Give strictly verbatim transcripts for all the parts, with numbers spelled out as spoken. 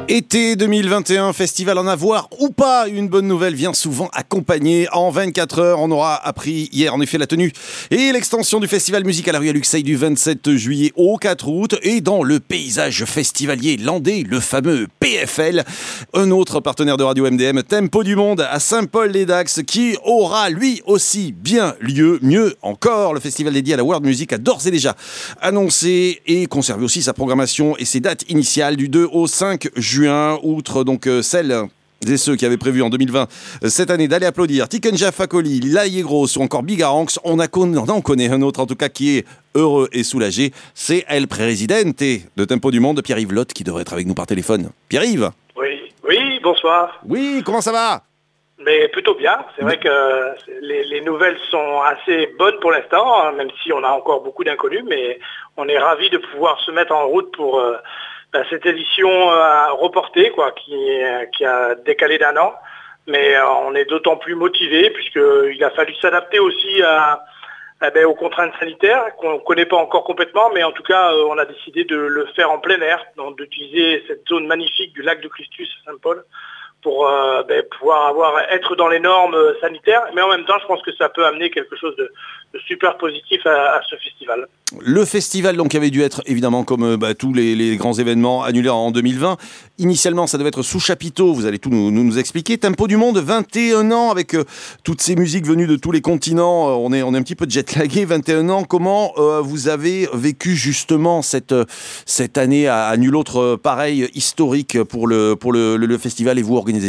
Été deux mille vingt et un, festival en avoir ou pas, une bonne nouvelle vient souvent accompagner. En vingt-quatre heures, on aura appris hier en effet la tenue et l'extension du festival musique à la rue à Luxeuil du vingt-sept juillet au quatre août. Et dans le paysage festivalier landais, le fameux P F L, un autre partenaire de Radio M D M, Tempo du Monde à Saint-Paul-les-Dax, qui aura lui aussi bien lieu. Mieux encore, le festival dédié à la world music a d'ores et déjà annoncé et conservé aussi sa programmation et ses dates initiales du deux au cinq juin. Outre donc euh, celles et ceux qui avaient prévu en deux mille vingt euh, cette année d'aller applaudir Tikenja Fakoli, Laïe Gross ou encore Bigaranx, on, a con- on en connaît un autre en tout cas qui est heureux et soulagé, c'est El Presidente de Tempo du Monde, Pierre-Yves Lotte, qui devrait être avec nous par téléphone. Pierre-Yves ? Oui, oui, bonsoir. Oui, comment ça va ? Mais plutôt bien, c'est vrai que les, les nouvelles sont assez bonnes pour l'instant, hein, même si on a encore beaucoup d'inconnus, mais on est ravis de pouvoir se mettre en route pour... Euh, Ben, cette édition euh, reportée, quoi, qui, qui a décalé d'un an, mais euh, on est d'autant plus motivé puisqu'il a fallu s'adapter aussi à, à, ben, aux contraintes sanitaires qu'on ne connaît pas encore complètement, mais en tout cas euh, on a décidé de le faire en plein air, donc d'utiliser cette zone magnifique du lac de Christus à Saint-Paul pour euh, ben, pouvoir avoir, être dans les normes sanitaires, mais en même temps je pense que ça peut amener quelque chose de, de super positif à, à ce festival. Le festival donc avait dû être évidemment comme bah, tous les, les grands événements annulés en deux mille vingt. Initialement ça devait être sous chapiteau, vous allez tout nous, nous, nous expliquer. Tempo du Monde, vingt et un ans avec euh, toutes ces musiques venues de tous les continents, euh, on, est, on est un petit peu jet-lagué, vingt et un ans. Comment euh, vous avez vécu justement cette, cette année à, à nul autre pareil historique pour le, pour le, le, le festival et vous organisateurs ?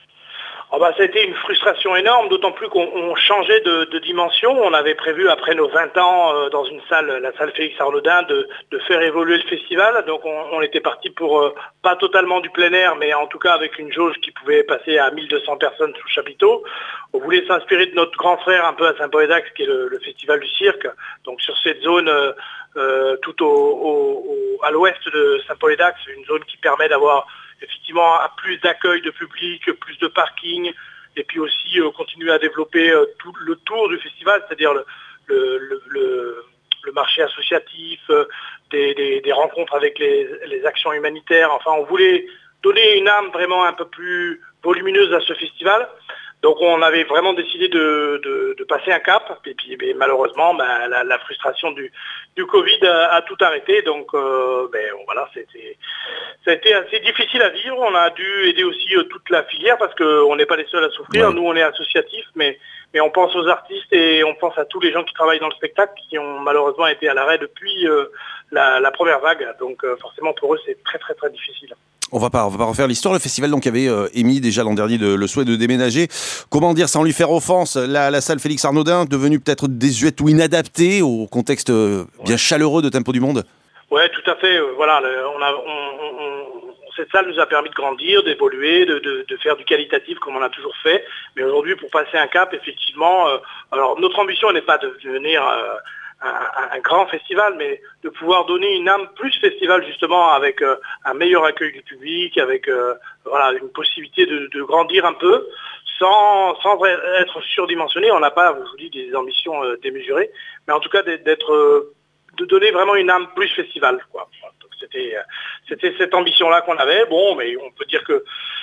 Oh bah, ça a été une frustration énorme, d'autant plus qu'on on changeait de, de dimension. On avait prévu, après nos vingt ans, euh, dans une salle, la salle Félix Arnaudin, de, de faire évoluer le festival. Donc on, on était parti pour, euh, pas totalement du plein air, mais en tout cas avec une jauge qui pouvait passer à mille deux cents personnes sous chapiteau. On voulait s'inspirer de notre grand frère un peu à Saint-Paul-les-Dax, qui est le, le festival du cirque. Donc sur cette zone euh, euh, tout au, au, au, à l'ouest de Saint-Paul-les-Dax, une zone qui permet d'avoir effectivement plus d'accueil de public, plus de parking, et puis aussi euh, continuer à développer euh, tout le tour du festival, c'est-à-dire le, le, le, le, le marché associatif, euh, des, des, des rencontres avec les, les actions humanitaires. Enfin, on voulait donner une âme vraiment un peu plus volumineuse à ce festival. Donc on avait vraiment décidé de, de, de passer un cap, et puis ben, malheureusement ben, la, la frustration du, du Covid a, a tout arrêté, donc euh, ben, voilà, c'était, ça a été assez difficile à vivre. On a dû aider aussi euh, toute la filière parce qu'on n'est pas les seuls à souffrir, ouais. Nous on est associatifs, mais, mais on pense aux artistes et on pense à tous les gens qui travaillent dans le spectacle qui ont malheureusement été à l'arrêt depuis euh, la, la première vague, donc euh, forcément pour eux c'est très très très difficile. On va pas, on va pas refaire l'histoire. Le festival donc avait euh, émis déjà l'an dernier de, le souhait de déménager. Comment dire sans lui faire offense, la, la salle Félix Arnaudin devenue peut-être désuète ou inadaptée au contexte euh, bien ouais. chaleureux de Tempo du Monde. Ouais, tout à fait. Euh, voilà, le, on a, on, on, cette salle nous a permis de grandir, d'évoluer, de, de, de faire du qualitatif comme on a toujours fait. Mais aujourd'hui, pour passer un cap, effectivement, euh, alors notre ambition n'est pas de devenir euh, Un, un grand festival, mais de pouvoir donner une âme plus festival justement avec euh, un meilleur accueil du public, avec euh, voilà, une possibilité de, de grandir un peu sans, sans être surdimensionné. On n'a pas, je vous dis, des ambitions euh, démesurées, mais en tout cas d'être, euh, de donner vraiment une âme plus festival, quoi. Donc c'était, c'était cette ambition-là qu'on avait. Bon, mais on peut dire que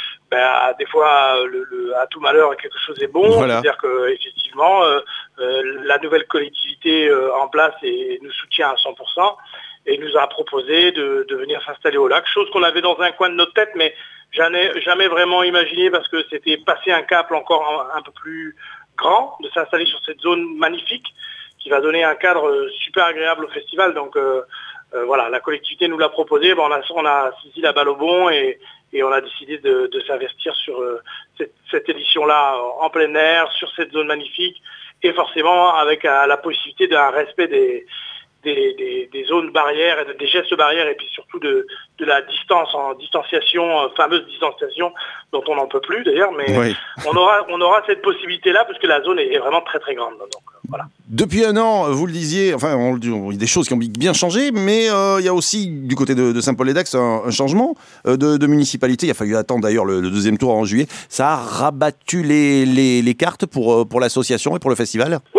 ben, des fois, le, le, à tout malheur, quelque chose est bon. Voilà. C'est-à-dire qu'effectivement, euh, euh, la nouvelle collectivité euh, en place et, nous soutient à cent pour cent et nous a proposé de, de venir s'installer au lac, chose qu'on avait dans un coin de notre tête, mais jamais, jamais vraiment imaginé parce que c'était passer un cap encore un, un peu plus grand, de s'installer sur cette zone magnifique qui va donner un cadre super agréable au festival. Donc euh, euh, voilà, la collectivité nous l'a proposé, ben, on, a, on a saisi la balle au bon et Et on a décidé de, de s'investir sur euh, cette, cette édition-là en plein air, sur cette zone magnifique, et forcément avec euh, la possibilité d'un respect des, des, des, des zones barrières, et des gestes barrières, et puis surtout de, de la distance, en distanciation, euh, fameuse distanciation, dont on n'en peut plus d'ailleurs, mais oui. on, aura, on aura cette possibilité-là, parce que la zone est, est vraiment très très grande. Donc, euh, voilà. Depuis un an, vous le disiez, enfin, on, il y a des choses qui ont bien changé, mais euh, il y a aussi, du côté de, de Saint-Paul-les-Dax, un, un changement euh, de, de municipalité. Il a fallu attendre d'ailleurs le, le deuxième tour en juillet. Ça a rabattu les, les, les cartes pour, pour l'association et pour le festival ? Oui, on était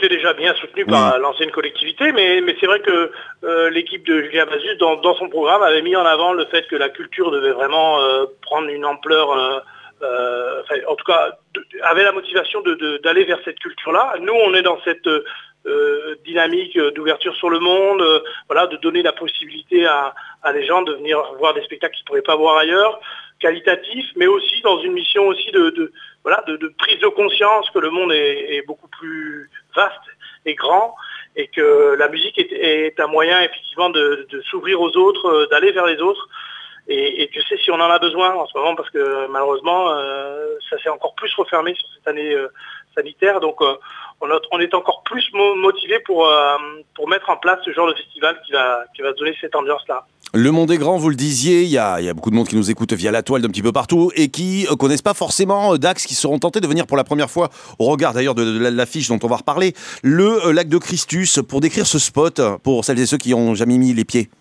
était déjà bien soutenu par oui. l'ancienne collectivité, mais, mais c'est vrai que euh, l'équipe de Julien Bazus, dans, dans son programme, avait mis en avant le fait que la culture devait vraiment euh, prendre une ampleur, euh, euh, enfin, en tout cas, de, avait la motivation de, de, d'aller vers cette culture-là. Nous, on est dans cette euh, dynamique d'ouverture sur le monde, euh, voilà, de donner la possibilité à, à les gens de venir voir des spectacles qu'ils ne pourraient pas voir ailleurs, qualitatifs, mais aussi dans une mission aussi de, de voilà, de, de prise de conscience que le monde est, est beaucoup plus vaste et grand, et que la musique est, est un moyen effectivement de, de s'ouvrir aux autres, d'aller vers les autres. Et, et tu sais, si on en a besoin en ce moment, parce que malheureusement, euh, ça s'est encore plus refermé sur cette année euh, sanitaire, donc euh, on, a, on est encore plus mo- motivé pour, euh, pour mettre en place ce genre de festival qui va, qui va donner cette ambiance-là. Le monde est grand, vous le disiez, il y a, il y a beaucoup de monde qui nous écoute via la toile d'un petit peu partout et qui ne connaissent pas forcément Dax, qui seront tentés de venir pour la première fois, au regard d'ailleurs de, de l'affiche dont on va reparler, le euh, lac de Christus, pour décrire ce spot, pour celles et ceux qui n'ont jamais mis les pieds.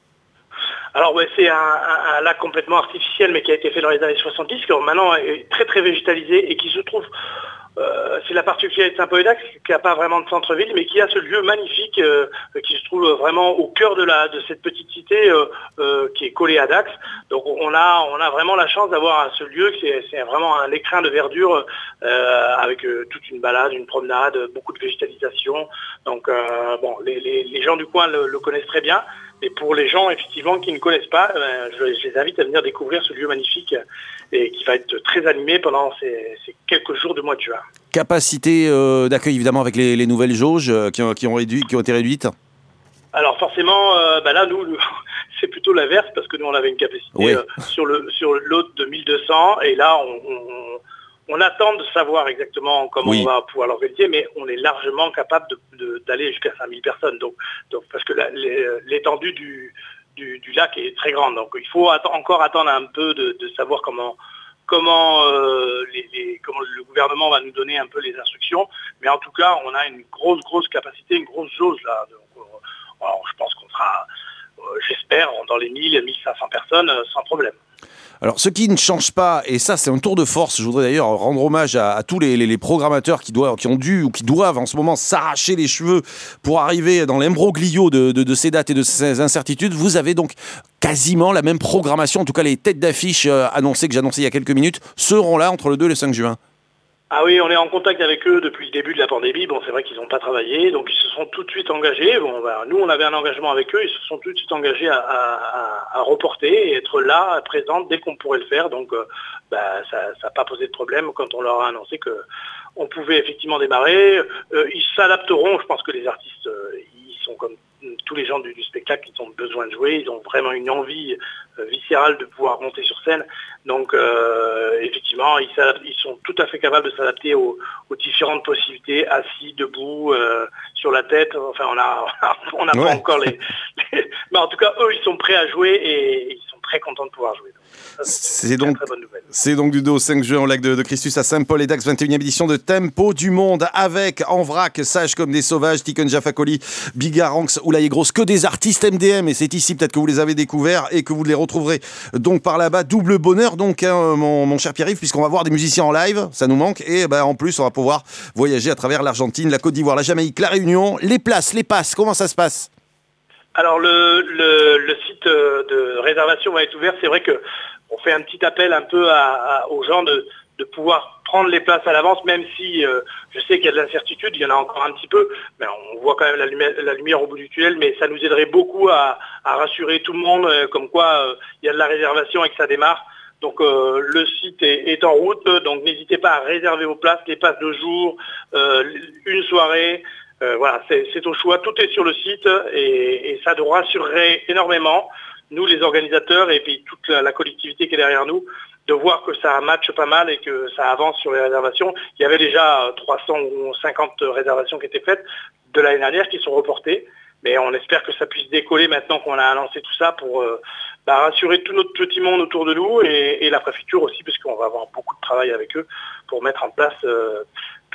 Alors ouais, c'est un, un, un lac complètement artificiel, mais qui a été fait dans les années soixante-dix, qui maintenant est très très végétalisé et qui se trouve... Euh, c'est la particularité de Saint-Paul-et-Dax, qui n'a pas vraiment de centre-ville, mais qui a ce lieu magnifique euh, qui se trouve vraiment au cœur de, la, de cette petite cité euh, euh, qui est collée à Dax. Donc on a, on a vraiment la chance d'avoir ce lieu, c'est, c'est vraiment un écrin de verdure euh, avec euh, toute une balade, une promenade, beaucoup de végétalisation. Donc euh, bon, les, les, les gens du coin le, le connaissent très bien. Et pour les gens effectivement qui ne connaissent pas, euh, je, je les invite à venir découvrir ce lieu magnifique et qui va être très animé pendant ces, ces quelques jours du mois de juin. Capacité euh, d'accueil évidemment avec les, les nouvelles jauges euh, qui, ont, qui, ont réduit, qui ont été réduites. Alors forcément, euh, bah là nous, nous c'est plutôt l'inverse parce que nous on avait une capacité oui. euh, sur le sur l'autre de mille deux cents et là on, on, on attend de savoir exactement comment oui. on va pouvoir l'organiser, mais on est largement capable de, de, d'aller jusqu'à cinq mille personnes. Donc, donc parce que la, les, l'étendue du, du, du lac est très grande. Donc il faut att- encore attendre un peu de, de savoir comment, comment, euh, les, les, comment le gouvernement va nous donner un peu les instructions. Mais en tout cas, on a une grosse, grosse capacité, une grosse jauge là. Donc, euh, alors, je pense qu'on sera, euh, j'espère, dans les mille, mille cinq cents personnes euh, sans problème. Alors, ce qui ne change pas, et ça c'est un tour de force, je voudrais d'ailleurs rendre hommage à, à tous les, les, les programmateurs qui, doivent, qui ont dû ou qui doivent en ce moment s'arracher les cheveux pour arriver dans l'imbroglio de, de, de ces dates et de ces incertitudes. Vous avez donc quasiment la même programmation, en tout cas les têtes d'affiche euh, annoncées que j'ai annoncées il y a quelques minutes seront là entre le deux et le cinq juin. Ah oui, on est en contact avec eux depuis le début de la pandémie. Bon, c'est vrai qu'ils n'ont pas travaillé, donc ils se sont tout de suite engagés. Bon, bah, nous, on avait un engagement avec eux, ils se sont tout de suite engagés à, à, à reporter et être là, présents dès qu'on pourrait le faire. Donc, euh, bah, ça n'a pas posé de problème quand on leur a annoncé que on pouvait effectivement démarrer. Euh, ils s'adapteront. Je pense que les artistes, euh, ils sont comme tous les gens du, du spectacle, ils ont besoin de jouer, ils ont vraiment une envie euh, viscérale de pouvoir monter sur scène. Donc euh, effectivement, ils, ils sont tout à fait capables de s'adapter aux, aux différentes possibilités, assis, debout, euh, sur la tête. Enfin, on a, on n'a ouais. pas encore les, les... Mais en tout cas, eux, ils sont prêts à jouer et, et ils sont très contents de pouvoir jouer. Donc, ça, c'est, c'est, donc, c'est donc du deux au cinq juin au lac de, de Christus à Saint-Paul-et-Dax, vingt et unième édition de Tempo du Monde avec en vrac, Sage comme des sauvages, Tiken Jafakoli, Bigaranx, Oulaye Grosse, que des artistes M D M, et c'est ici peut-être que vous les avez découverts et que vous les retrouverez donc par là-bas. Double bonheur donc hein, mon, mon cher Pierre-Yves, puisqu'on va voir des musiciens en live, ça nous manque, et ben, en plus on va pouvoir voyager à travers l'Argentine, la Côte d'Ivoire, la Jamaïque, la Réunion. Les places, les passes, comment ça se passe? Alors le, le, le site de réservation va être ouvert. C'est vrai que on fait un petit appel un peu à, à, aux gens de, de pouvoir prendre les places à l'avance, même si euh, je sais qu'il y a de l'incertitude, il y en a encore un petit peu, mais on voit quand même la lumière, la lumière au bout du tunnel, mais ça nous aiderait beaucoup à, à rassurer tout le monde, euh, comme quoi euh, il y a de la réservation et que ça démarre. Donc euh, le site est, est en route, donc n'hésitez pas à réserver vos places, les passes de jour, euh, une soirée, euh, voilà, c'est, c'est au choix, tout est sur le site et, et ça nous rassurerait énormément, nous les organisateurs et puis toute la, la collectivité qui est derrière nous, de voir que ça matche pas mal et que ça avance sur les réservations. Il y avait déjà trois cent cinquante réservations qui étaient faites de l'année dernière qui sont reportées, mais on espère que ça puisse décoller maintenant qu'on a annoncé tout ça pour euh, bah, rassurer tout notre petit monde autour de nous et, et la préfecture aussi, parce qu'on va avoir beaucoup de travail avec eux pour mettre en place euh,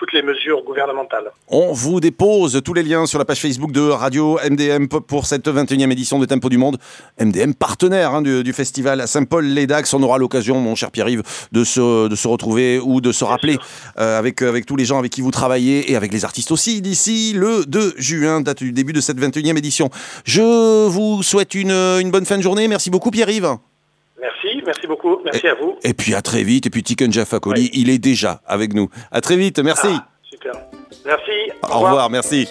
toutes les mesures gouvernementales. On vous dépose tous les liens sur la page Facebook de Radio M D M pour cette vingt et unième édition de Tempo du Monde. M D M partenaire hein, du, du festival à Saint-Paul-les-Dax. On aura l'occasion, mon cher Pierre-Yves, de se, de se retrouver ou de se Bien rappeler euh, avec, avec tous les gens avec qui vous travaillez et avec les artistes aussi d'ici le deux juin, date du début de cette vingt et unième édition. Je vous souhaite une, une bonne fin de journée. Merci beaucoup Pierre-Yves. Merci, merci beaucoup. Merci et, à vous. Et puis à très vite. Et puis Tiken Jah Fakoly, oui. il est déjà avec nous. À très vite, merci. Ah, super. Merci. Au, au revoir. revoir, merci.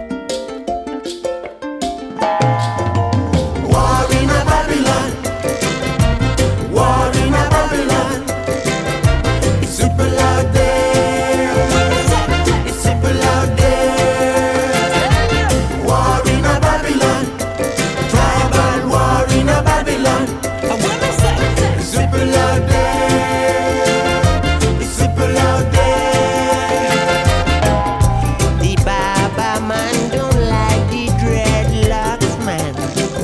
War in a Babylon. War in a Babylon. It's super loud there. It's super loud there. War in a Babylon. Tribal war in a Babylon. It's super loud there. It's super loud there. The Baba man don't like the dreadlocks man.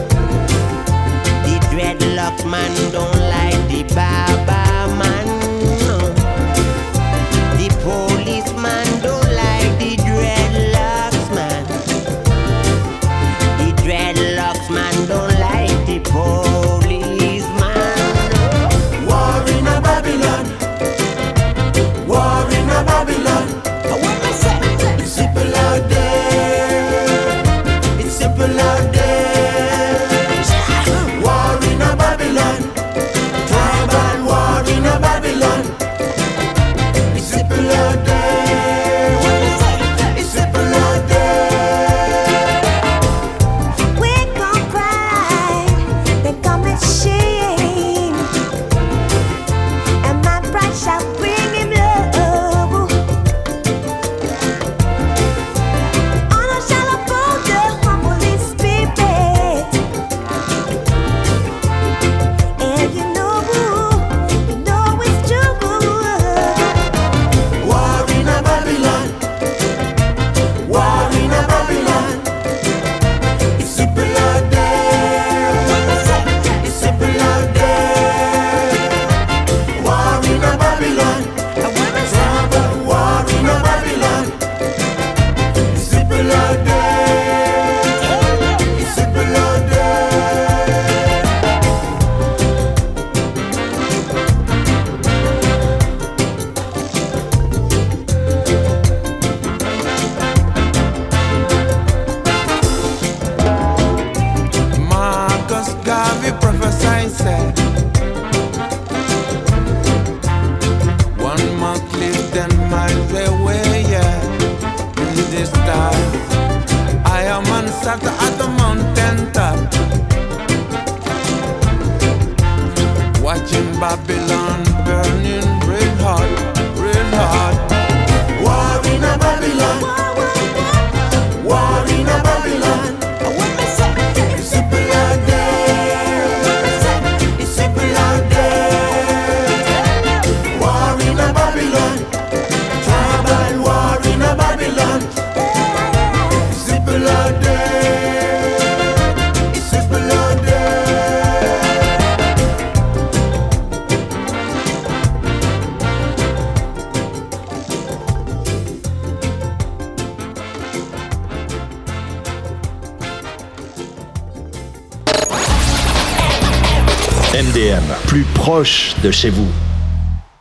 The dreadlocks man don't like the Baba man. No. The policeman don't like the dreadlocks man. The dreadlocks man don't like the policeman. War in a Babylon. War in a Babylon. It's simple out there. It's simple out there. War in a Babylon. Tribal war in a Babylon. It's simple out there. It's simple out there. We gon' cry, they commit shame, and my pride shall bring him love. Honor shall uphold the humble spirit, and you know, you know it's true. War in a Babylon. War in a Babylon. It's simple out there. It's simple out there. War in a Babylon. Tribal war in a Babylon. It's simple out there. It's simple out there. Marcus Garvey prophesied, said, one month lives ten miles away, yeah. In this time, I am on Saturday at the mountain top, watching Babylon burning real hot, real hot. War in a Babylon. War in a Babylon. It's simple out there. It's simple out there. War in a Babylon. Tribal war in a Babylon. It's simple out there. It's simple out there. M D M, plus proche de chez vous.